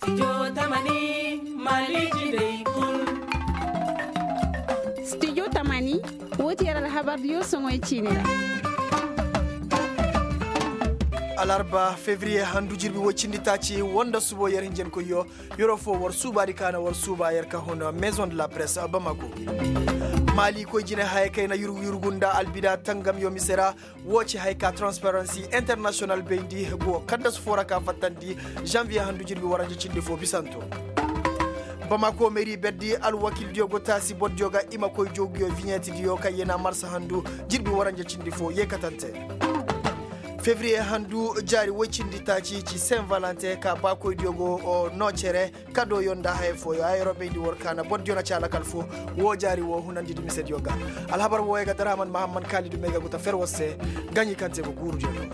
Studio Tamani wotiyar alhabar yo songoy chinira alarba février handu jirbi woccindi taci wonda subo yer hinjen ko yoro fo war subari kana war suba yer ka hono maison de la presse Bamako mali ko jine hay kayna yurgunda albida tangam yo misera woci hay ka transparency international bendi go kaddas fora ka fatandi janvier handu jirbi waranje cindi fo bisanto Bamako mairie beddi al wakil diogo tasi bod dioga ima koy jogyo vignette dio kayena marsa handu jirbi waranje cindi fo yekatante février handu jari woccindi taci ci Saint Valentin ka bakoy diogo o nocere kado yonda hay fo yo ayrobe di workana boddiona cala kal fo wo jari wo hunandi dimi sed yoga alhabar wo ega daraman mahamman khalidou mega guta ferwosse gagni kante ko guru jono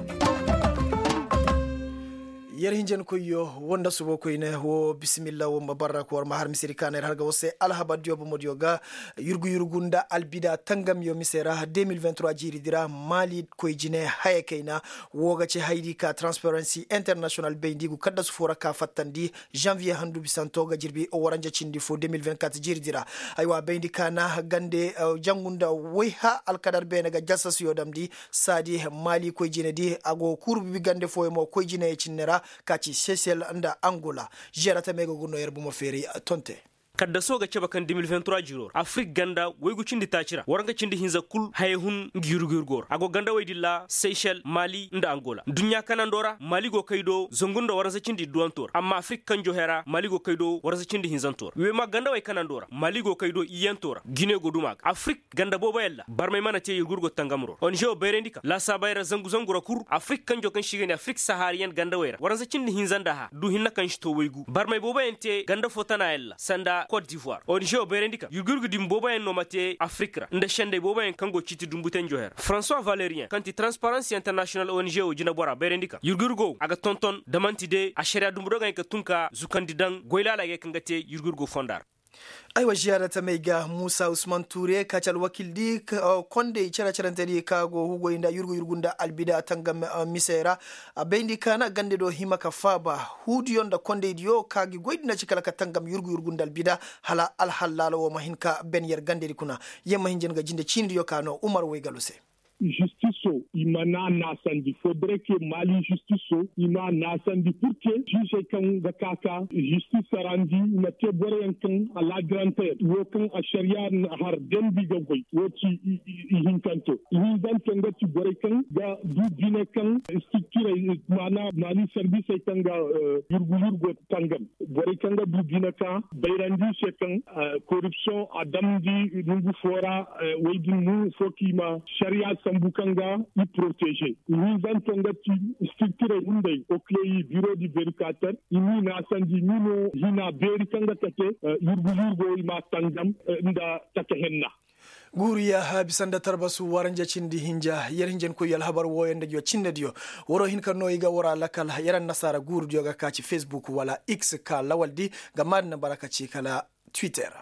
yer hinjen ko yo wonda subo ko ine wo bismillah wo mabarak war mahar misiri kaner harga wose alhaba diobo modioga yurgunda albida tangam yo misera 2023 jiri dira mali ko jine hayekena woga ci haydi ka transparency international beindigu kadda sufora ka fattandi janvier handu bisantoga jirbi o waranja cindi fo 2024 jiri dira aywa beindi kana gande jangunda wayha alkadar benaga jassas yo damdi sadi mali ko jine di ago kurbi gande fo mo ko jine e cinnera kaci Seychelles anda Angola jerata mego gunno yerbu mo feri tonte kadda soga ceba kan 2023 jiro Afrique ganda waygu cindi tacira waranga cindi hinza kul hayhun ngirugurgor ago ganda waydilla Seychelles Mali nda Angola dunya kanandora Mali go kaydo zongundo warasa cindi duantor amma Afrique kanjo hera Mali go kaydo warasa cindi hinzantor we ma ganda way kanandora Mali go kaydo iyentora Guinée go dumag Afrique ganda boba yalla barmay mana te yurgurgo tangamro on jo berendika la sabayra zangura kur Afrique kanjo kan shigeni Afrique saharienne ganda wayra warasa cindi hinzanda ha du hinna kan shto waygu barmay boba ente ganda fotana yalla sanda Côte d'Ivoire on jo berendika yurgurgu dim boba en nomate Afrique nda shende boba en kango citi dumbuten joher François Valérien kanti Transparency International ONG o jina bora berendika yurgurgo aga tonton damantide a sharia dumbudoga en ka tunka zukandidan goylala ge kangate yurgurgo fondar aywa jiyarata meiga Moussa Ousmane Touré kacal wakil di konde charantedi kago hugo inda yurgunda albida tangam misera bendi kana gande do himaka faba hudi yonda konde dio kagi goydina cikala ka tangam yurgunda albida hala al halalo wo mahinka ben yer gande kuna yemma hinjen ga jinde cindi yo kano Umar Wegaluse justice imana nasandi faudrait que Mali justice ima nasandi pour que juge kan ga kaka justice sarandi na te boren kan ala grande wo kan a sharia har dembi ga goy wo ci hinkanto hinkanto ga ci bore kan ga du dine kan structure mana Mali service kan ga yurgo tangam bore kan ga du dine kan bayrandi se kan corruption adamdi nungu fora weydin mu fokima sharia bukanga i protéger ni zantonga ti structure undai o clé bureau du vérificateur ini na sandi nino hina beri kanga tate yurgo ma tangam nda take henna guriya habisanda tarbasu waranja cindi hinja yer hinjen ko yal habar woyende jo cinne dio woro hin kan noyiga wora lakal yaran nasara guru dio ga kaci Facebook wala X ka lawaldi ga madna baraka ci kala Twitter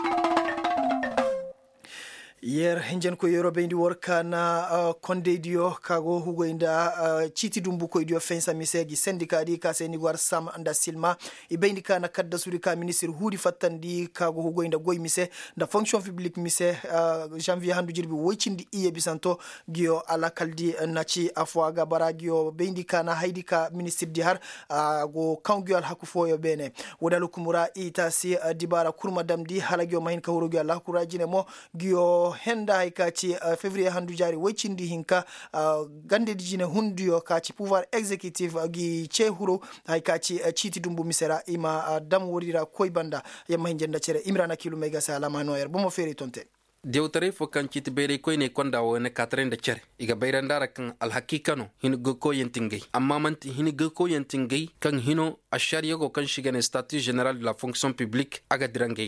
yer hinjen ko yorobe ndi worka na konde dio kago hugo inda chiti dumbu ko dio fensa misegi syndicat di ka seni war Sam anda Silma ibendi kana kadda suri ka ministre hudi fattandi kago hugo inda goy mise da fonction publique mise janvier handu jirbi woycindi iye bisanto gio ala kaldi naci afwaga baragio bendi kana haidi ka ministre di har go kangio al hakufoyo bene wodalu kumura itasi dibara kurma damdi halagio mahin ka hurugo Allah kurajine mo gio henda hay kaci février handu jari woccindi hinka gande dijine hundiyo kaci pouvoir exécutif gi chehuro hay kaci citi dumbu misera ima dam wodira koy banda yamma hinjenda cere Imrana Kilu mega salama noyer bomo feri tonte Dewtare fo kan citi bere koy ne konda wo ne 40 cere iga bayrandara kan al hakikano hin go ko yentingay amma man hin go ko yentingay kan hino ashariya go kan shigane statut général de la fonction publique aga dirangayga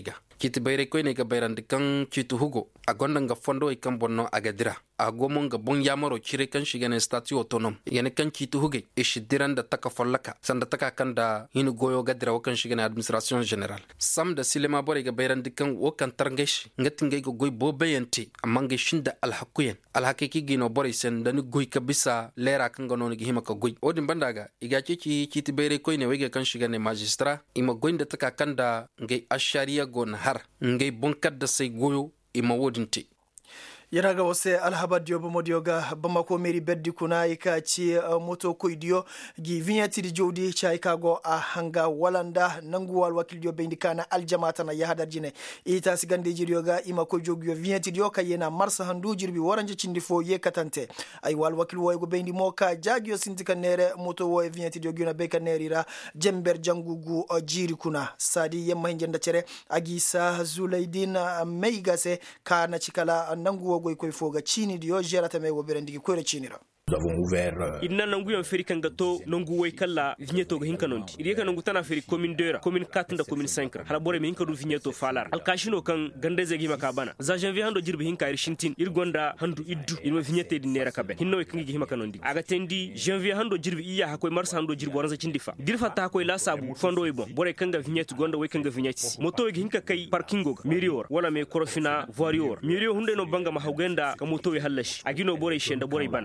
kiti bayre koy ne ga bayrandi kan citu hugo a gonda nga fondo e kan bonno agadira a gomo nga bon yamaro cire kan shigane statut autonome yani kan citu huge e shidiran da taka follaka sanda taka kan da hinu goyo gadira wakan shigane administration general sam da silema bore ga bayrandi kan wakan tarngesh ngati ngay go goy bo bayanti amma ngay shinda alhakuyen alhakiki gino bore sen da ni goy kabisa lera kan ga non gi hima ka goy odin bandaga iga citi bayre koy ne wege kan shigane magistrat ima goynda taka kan da ngay ashariya gon har ngay bonkad da sai goyo ima wodinti yaraga wose alhabadiyo bomodioga bamako meri beddi kuna ika ci moto koidiyo gi vignati di jodi cha ikago a hanga walanda nanguwal wakildiyo bendikana aljamata na yahadar jine ita sigande jirioga ima ko jogyo vignati diyo kayena marsa handu jirbi waranje cindifo ye katante ay wal wakil wo go bendi moka jagyo sintika nere moto wo vignati diyo gina beka nerira jember jangugu jiri kuna sadi yemma hinjenda cere agisa zulaidin meigase kana cikala nanguwo goy koy foga chini dio jerata me wo berendigi koyre chinira. Nous avons ouvert inna nangu yon feri kangato nangu way kala vigneto go hinkanondi iri kan nangu tana feri commune 2 commune 4 da commune 5 hala bore mi hinkadu vigneto falar al kashino kan gandeze gi makabana za janvier hando jirbe hinka ir shintin ir gonda handu iddu ir vignete di nera kabe hinno way kangi gi himakanondi aga tendi janvier hando jirbe iya hakoy mars hando jirbe waranza cindifa dirfa ta koy la sabu fondo way bon bore kanga vignete gonda way kanga vignete moto gi hinka kay parkingo mirior wala me korofina voirior mirio hunde no banga ma hawgenda ka moto way hallashi agino bore shenda bore bana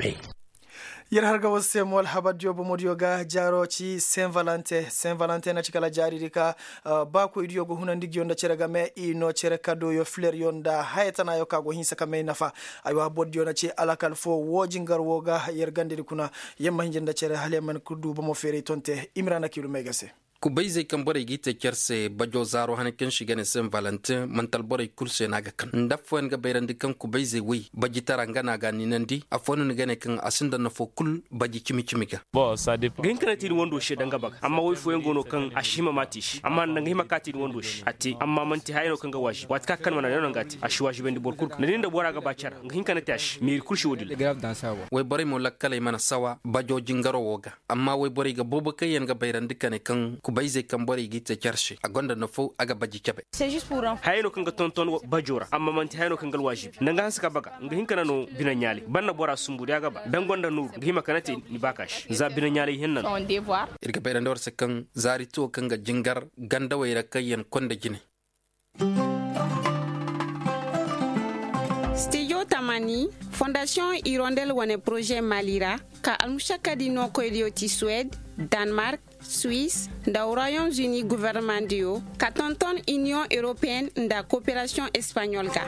yer harga wasse mol habadjo bomodiyo ga jaro ci Saint-Valentin na cikala jari dika ba ko idiyo go hunandi gionda cerega me ino cere kado yo fleur yonda haytana yo kago hinsa kame nafa aywa bodjo na ci alakal fo wojingar woga yer gande kuna yemma hinjenda cere haleman kudu bomo fere tonte imrana kilu megase ku bayze kan bore gite kerse bajo zaro hanakin shigane Saint-Valentin mantal bore kulse naga kan ndafon ga bayrandi kan ku bayze wi baji taranga naga ninandi afonu ngane kan asinda na fo kul baji kimi ga bo ça dépend gen kana tiri wondo she danga bak amma way fo yengono kan ashima matish amma nanga hima kati wondo she ati amma manti hayno kan ga washi wat ka kan wana non ngati ashwashi bendi bor kur ne ninda bora ga bacar ngin kana tash mir kurshi wodil grave dans ça way bore mo lakkale mana sawa bajo jingaro woga amma way bore ga bobo kayen ga bayrandi kan bayze kan bore gite kershe a gonda na fo aga baji kebe c'est juste pour hayno kan ga tonton bajora amma manti hayno kan gal wajibi nanga haska baga nga hinkana no binanyali banna bora sumbu daga ba dan gonda nur ngima kanate ni bakash za binanyali hennan on devoir irga bayran dor se kan zari to kan ga jingar ganda wayra kayen konda jine Studio Tamani Fondation Hirondelle wane projet Malira ka almushaka di no koylioti Suède Danemark Suisse nda Royaumes-Unis gouvernement dio ka tonton Union Européenne nda coopération espagnole ga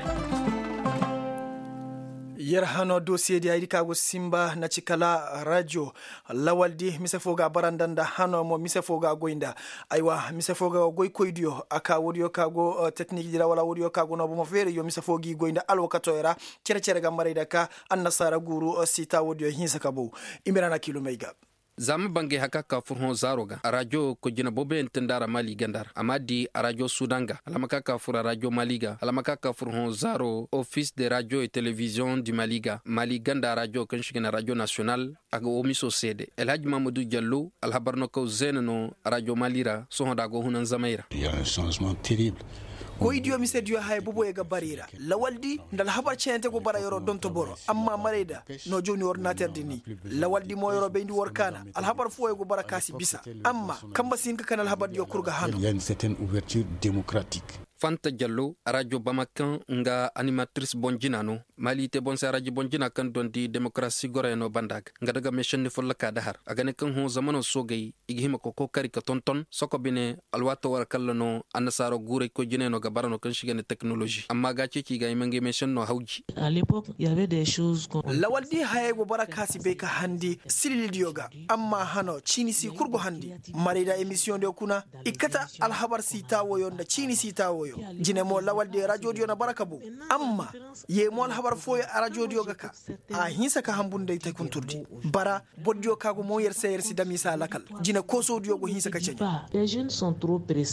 yer hano dossier di aydi kago simba na cikala radio lawaldi mise foga barandanda hano mo mise foga goinda aywa mise foga goy koydio aka wodiyo kago technique dira wala wodiyo kago no mo fere yo mise fogi goinda alwakatoyra cere ga marida ka annasara guru sita wodiyo hinsa kabo imirana kilo meiga zama bange haka ka furhon zaroga radio ko jina bobe entendara mali gandar amadi radio sudanga alamaka ka fura radio maliga alamaka ka furhon zaro office de radio et télévision du maliga mali ganda radio kan shigena radio national aga omiso sede el hadj mamadou diallo al habarno ko zeneno radio malira so honda go hunan zamaira il y a un changement terrible ko idiyo mi sediyo hay bobo e ga barira lawaldi ndal habar cente ko bara yoro donto boro amma mareda no joni ordinateur dini lawaldi mo yoro bendi workana al habar fo e go bara kasi bisa amma kamba sin ka kanal habar yo kurga hano il y a une certaine ouverture démocratique Fanta Diallo radio Bamakan nga animatrice bonjinano mali te bonsa radio bonjina kan dondi démocratie goreno bandag nga daga mission ni folla ka dahar agane kan ho zamano sogay igihima ko kokari ka tonton soko bine alwato war kallano annasaro gure ko jineno ga barano kan shigane technologie amma ga ci ga imangi mission no hawji à l'époque il y avait des choses lawaldi haye go barakasi be ka handi silil yoga amma hano chini si kurgo handi marida émission de kuna ikata al habar sita woyonda chini sita jine mo lawalde radio dio na barakabu amma ye mo habar foye radio dio gaka a hinsa ka hambunde tay kunturdi bara boddio kago mo yer seyer si dami sa lakal jine koso dio go hinsa ka ceni les jeunes sont trop pressés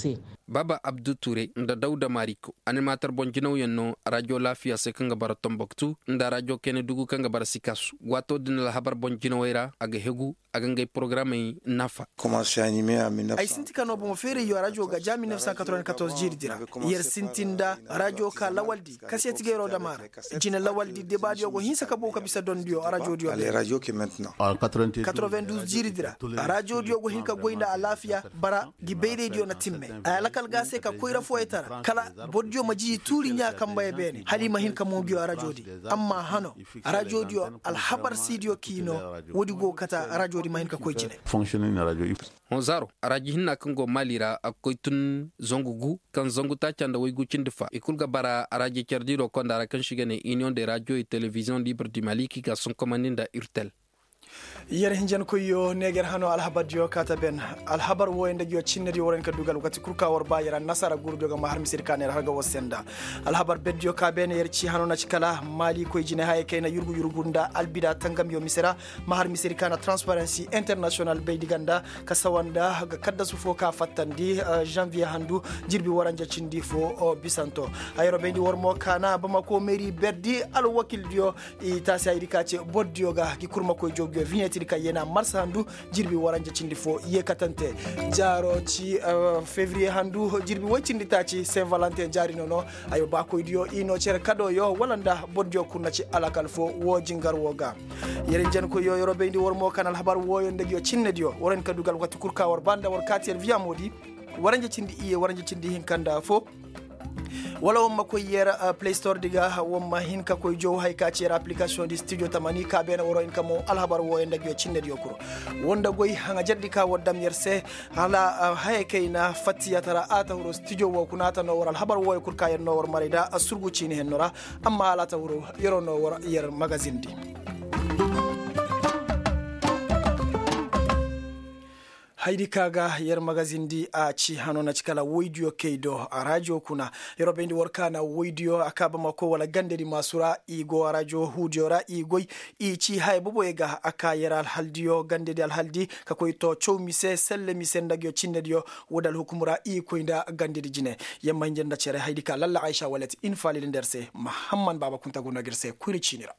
Baba Abdou Touré nda Dauda Mariko animateur bonjinaw yenno radio lafiya se kanga bara Tombouctou nda radio kene dugu kanga bara Sikasu wato din la habar bonjinawera aga hegu aga ngay programme nafa commencé à animer en 1900 ay sintikano bo fere yo radio ga jam 1994 jirdira yer sintinda radio ka lawaldi kaseti gero damar jina lawaldi debadi go hinsa ka bo ka bisa don dio radio dio les radios qui maintenant en 92 jiridira radio dio go hinka goinda a lafiya bara gi beyde dio na timme ala kal gase ka koira foetara kala boddio maji turi nya kamba e bene halima hinka mo gio radio di amma hano radio dio al habar sidio kino wodi go kata radio di mahinka koycine fonctionner na radio Honzaro radio hinna kango malira akoytun zongugu kan zongu ta canda waygu cindifa ikulga bara radio cerdiro kondara kan shigane union de radio et télévision libre du Mali ki ga son commandinda urtel yere hinjan ko yo neger hano alhabar dio kata ben alhabar wo ende dio cinnedi woren ka dugal wakati kurka war bayira nasara gurdo ga mahar misir kaner harga wasenda alhabar beddio ka ben yer ci hano na cikala mali ko jine hay kayna yurgunda albida tangam yo misira mahar misir kana transparency international be diganda ka sawanda ga kadda su foka fattandi janvier handu jirbi waranja cindi fo bisanto ayro be di wormo kana bamako meri beddi al wakil dio itasi aydi kace boddio ga ki kurma ko joggo vignette ka yena mars handu jirbi waranje cindi fo yekatante jaro ci février handu jirbi wacindi taci Saint Valentin jari nono ayo ba ko dio ino cere kado yo walanda boddio kunna ci alakal fo wo jingar woga yere jen ko yo yoro bendi wormo kanal habar woyo ndegi yo cinne dio woren kadugal wati kurka war banda war katiel via modi waranje cindi iye waranje cindi hinkanda fo wala wamma ko yera Play Store diga wamma hinka ko jow hay ka ci application di studio tamani ka bena woro en kamo alhabar wo en dagyo cinne di okuro wonda goy hanga jaddi ka waddam yerse hala hay kayna fatiya tara ata woro studio wo kunata no woro alhabar wo kur ka yen no woro marida asurgu cini hen nora amma ala ta woro yero no woro yer magazine di haydi kaga yer magazine di a ci hano na cikala woidio keido a radio kuna yero bendi workana woidio akaba mako wala gande di masura igo radio hudiora igoi i ci hay bobo ega aka yera alhaldio gande di alhaldi ka koy to chowmise selle mi sendagyo cinnedio wodal hukumura i koynda gande di jine yamma njenda cere haydi ka lalla Aisha walati infalil nderse Muhammad baba kunta gona gerse kuri cinira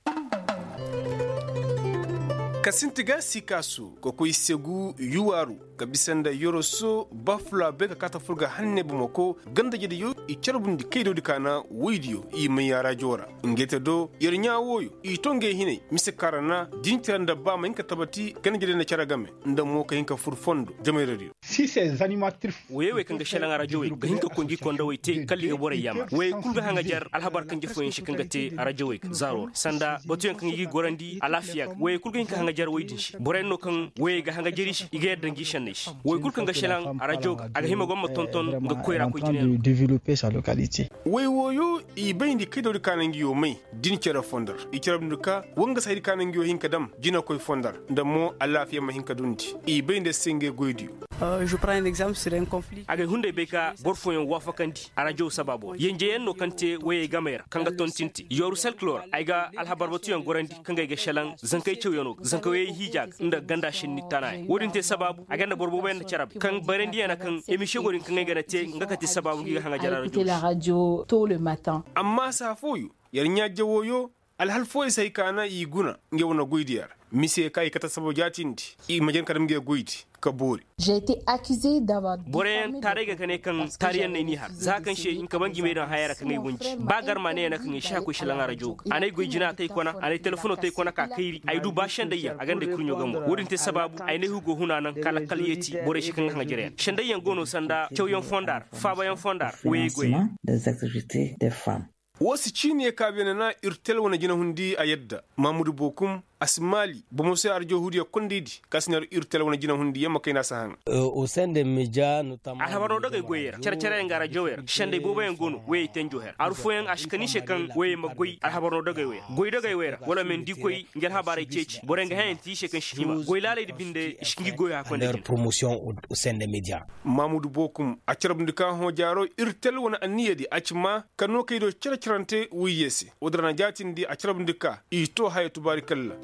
kasintiga Sikasu ko koy segu yuwaru ka bisanda yoroso bafla be ka kata fulga hanne bumako ganda jede yo i charbundi kaydo dikana widio i mayara jora ngete do yernya woyo i tonge hine misekarana dintiranda ba man ka tabati kan jede na charagame nda mo ka hinka furfondo jame radio si ces animatrices wewe kan ga shelanga radio ga hinka kongi konda wayte kalli ga bore yama we kulga hanga jar alhabar kan jefo yin shikanga te radio we zaro sanda botu kan yi gorandi alafiya we kulga hinka hanga jar waydin shi boreno kan we ga hanga jeri shi ige dangi shanne shi we kulkan ga shelan radio aga hima gomma tonton ga koira ko jine développer sa localité we woyo i bayndi kaydo kanangi yo mai din cera fondar i cerabnuka wonga sayri kanangi yo hinka dam jina koy fondar ndamo alafiya ma hinka dundi i baynde senge goydi Je prends un exemple sur un conflit. Aga hunde beka borfo yon wafakandi arajo sababo yenje yenno kante waye gamer kanga tontinti yoru selklor aiga alhabarbatu yon gorandi kanga ga shelan zankay cew yono zankawe hijag nda ganda shinni tanay wodinte sababu aganda borbo ben charab kan barendi yana kan emission gorin kanga ga te ngakati sababu ngi hanga jararo écouter la radio tôt le matin amma sa foyu yarnya jawoyo alhalfo sai kana iguna ngewna goydiyar mise kai kata sabo jatindi I majen kadam nge goydi kabori j'ai été accusé d'avoir boren tarega kane kan tariyan ne har zakan she in kaban gime dan hayara kan wunci bagar mane na kan sha ko shilan radio anai goyjina tai kona anai telefono tai kona ka kairi ai du ba shandayya a ganda kunyo gambo wurin te sababu ai ne hugo huna nan kala kaliyeti bore shi kan hanga jere shandayyan gono sanda chawyon fondar fabayan fondar we goyi des activités des femmes wasu cine kabena na irtel wana jina hundi a yadda mamudu bokum asmali bomo se arjo hudiya kondidi kasnar irtel wana jina hundi yamma kayna sahan au sein des médias notamment alhabaro daga goyera charchara ngara jower shande boba en gono we tenjo her arfo en ashkani shekan we magoy alhabaro daga we goy daga wera wala men di koy ngel habare ceci borenga hen ti shekan shima goy lale di binde shingi goy ha konde leur promotion au sein des médias mamudu bokum a charabndi ka ho jaro irtel wana aniyadi acima kano kaydo charante wiyese odrana jatindi a charabndi ka i to hayatu barikalla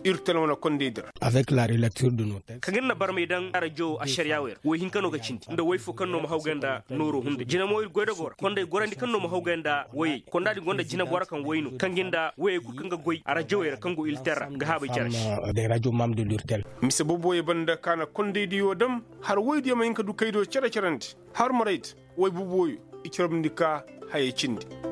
irtel wana konde dir avec la relecture de nos textes kagin na bar mai dan arajo a shari'a wai hin kano ga cinti da wai fo kanno ma hauganda noro hunde jina mo il goida gor konde gorandi kanno ma hauganda wai konda di gonda jina bora kan wainu kanginda wai ku kanga goy arajo wer kango il terra ga haba charge des radios membres de l'urtel mise bobo e banda kana konde di yodam har woydi ma hinka du kaydo cara caranti har marait way boboyo ikirabndika haye cindi